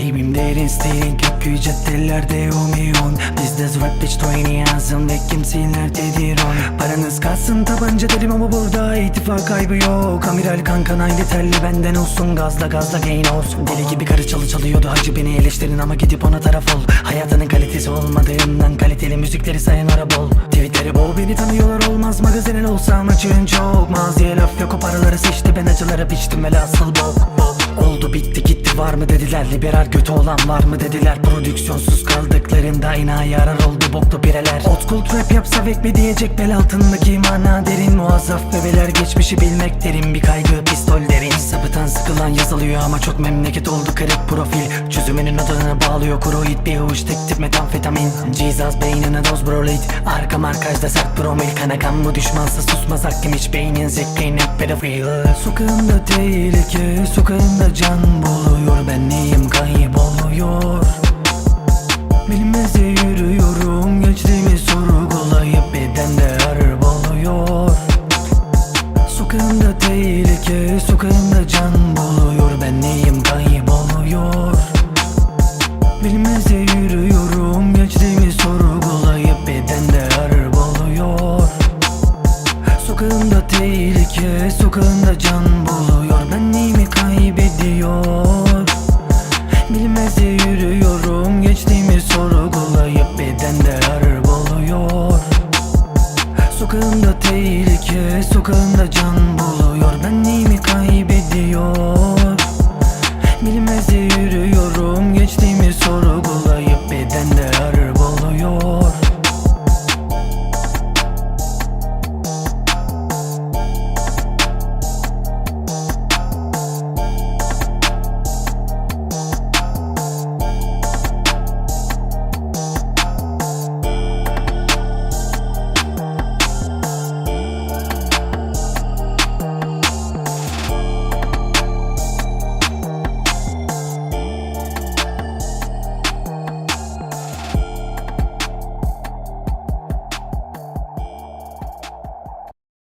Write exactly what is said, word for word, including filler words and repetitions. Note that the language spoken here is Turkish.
Kalbim derin steering, köpüğü caddelerde yoğun. Bizde rap bitch twenty yazın ve kimselerde on. Paranız kalsın tabanca derim ama burada ittifak kaybı yok. Amiral kanka aynı telli benden olsun, gazla gazla gain olsun. Deli gibi karı çalı çalıyordu hacı, beni eleştirin ama gidip ona taraf ol. Hayatının kalitesi olmadığından kaliteli müzikleri sayın arabol. Tweetleri bol, beni tanıyorlar olmaz, magazinin olsam açığın çok. Maziye laf yok, o paraları seçti, ben acıları biçtim velhasıl bok bok. Oldu bitti gitti var mı dediler, liberal götü olan var mı dediler. Prodüksiyonsuz kaldıklarında inayi arar oldu boklu bireler. Old school trap yapsa vek mi diyecek, bel altındaki mana derin. Muazzaf bebeler geçmişi bilmek derin, bir kaygı pistol derin. Sapıtan sıkılan yazılıyor ama çok memleket oldu kırık profil. Çözümünün adını bağlıyor kuru hit, bir avuç tek tip metamfetamin. Jesus beynine doz brolit, arka markajda sert promil. Kanakam bu düşmansa susmaz hakim, hiç beynin zekkeyin hep pedofil. Sokağımda tehlike, sokağımda can buluyor, ben neyim kayboluyor. Bilinmezde yürüyorum, geçtiğimi sorgulayıp bedende harp oluyor. Sokağımda tehlike, sokağımda can buluyor, ben neyim kayboluyor. Bilinmezde yürüyorum, geçtiğimi sorgulayıp bedende harp oluyor. Sokağımda tehlike, sokağımda can buluyor, ben neyimi kaybediyor. Bilinmezde yürüyorum, geçtiğimi sorgulayıp bedende harp oluyor. Sokağımda tehlike, sokağımda can buluyor, ben neyimi kaybediyor. Bilinmezde yürüyorum, geçtiğimi sorgulayıp